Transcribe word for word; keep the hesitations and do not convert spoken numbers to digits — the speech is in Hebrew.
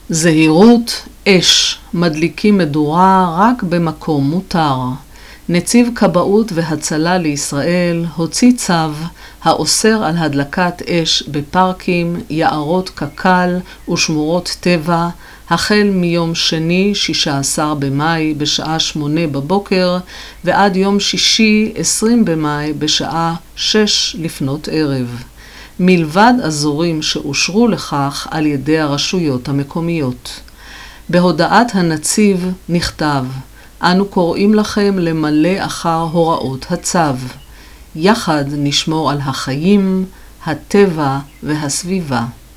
זהירות, אש, מדליקים מדורה רק במקום מותר. נציב כבאות והצלה לישראל הוציא צו האוסר על הדלקת אש בפארקים, יערות קק"ל ושמורות טבע, החל מיום שני שישה עשר במאי בשעה שמונה בבוקר ועד יום שישי עשרים במאי בשעה שש לפנות ערב. מלבד אזורים שאושרו לכך על ידי הרשויות המקומיות. בהודעת הנציב נכתב, אנו קוראים לכם למלא אחר הוראות הצו. יחד נשמור על החיים, הטבע והסביבה.